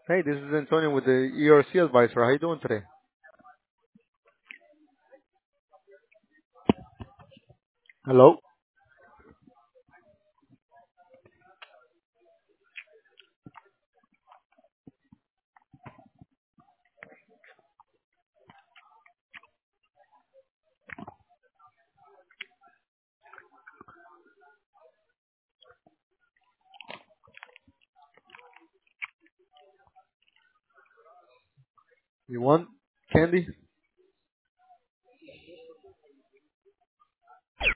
Hey, this is Antonio with the ERC advisor. How you doing today? Hello. You want candy?